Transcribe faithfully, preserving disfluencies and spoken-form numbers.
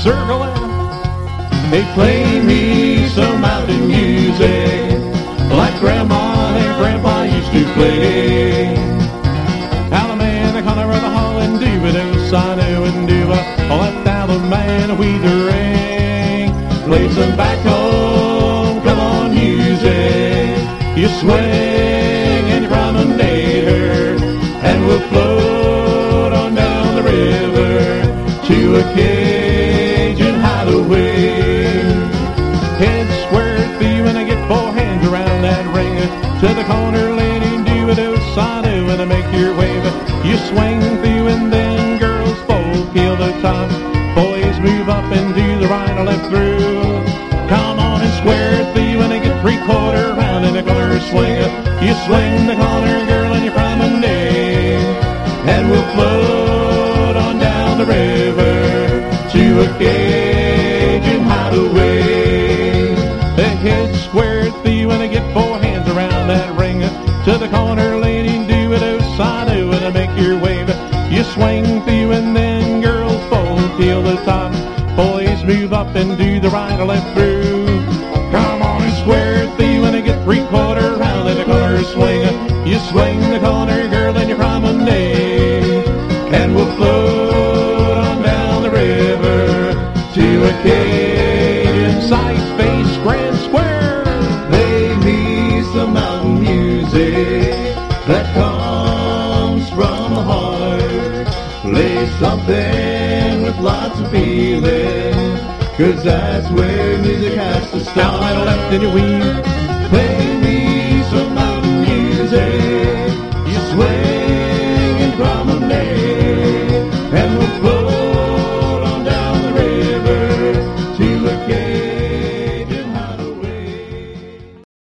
circling. They play me some mountain music like Grandma and Grandpa used to play. Alabama, Colorado, Holland, do-ba-do, sino and do-ba. Left Alabama, we the ring. Play some back home, come on music. You swing and you promenade her, and we'll float on down the river to a Cajun hideaway. Head square through and I get four hands around that ring. To the corner, lady, do-a-do, sino, and I make your wave. You swing through and then girls folk kill the top. Boys move up and do the right or left through. Come on and square through and I get three-quarter round in the corner swing. You swing the corner, girl, and you promenade, and we'll float on down the river to a Cajun hideaway. The head square through and I get four hands around that ring. To the corner, lady, do it, oh, sino, and I make your wave. You swing through and then girls fold till the top. Boys move up and do the right or left through. Come on and square through and I get three-quarter round in the corner swing. You swing the corner, girl, and you promenade, and we'll float on down the river to a Cajun sight face grand square. Play me some mountain music that comes from the heart. Play something with lots of feeling, 'cause that's where music has to start. Down and left in your weave. Play me some mountain music